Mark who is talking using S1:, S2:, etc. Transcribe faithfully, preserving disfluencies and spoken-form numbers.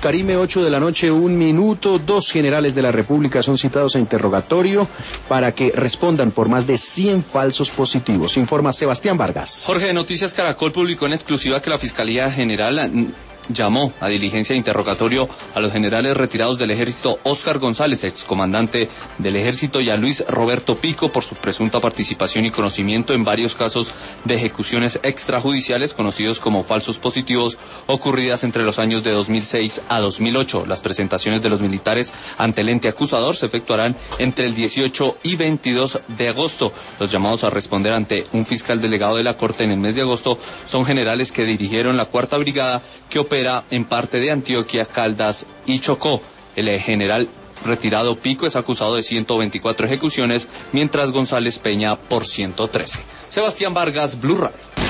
S1: Carime, ocho de la noche, un minuto. Dos generales de la República son citados a interrogatorio para que respondan por más de cien falsos positivos. Informa Sebastián Vargas.
S2: Jorge, de Noticias Caracol publicó en exclusiva que la Fiscalía General llamó a diligencia de interrogatorio a los generales retirados del Ejército Óscar González, excomandante del Ejército, y a Luis Roberto Pico por su presunta participación y conocimiento en varios casos de ejecuciones extrajudiciales conocidos como falsos positivos ocurridas entre los años de dos mil seis a dos mil ocho. Las presentaciones de los militares ante el ente acusador se efectuarán entre el dieciocho y veintidós de agosto. Los llamados a responder ante un fiscal delegado de la Corte en el mes de agosto son generales que dirigieron la Cuarta Brigada, que opera en parte de Antioquia, Caldas y Chocó. El general retirado Pico es acusado de ciento veinticuatro ejecuciones, mientras González Peña por ciento trece. Sebastián Vargas, Blue Radio.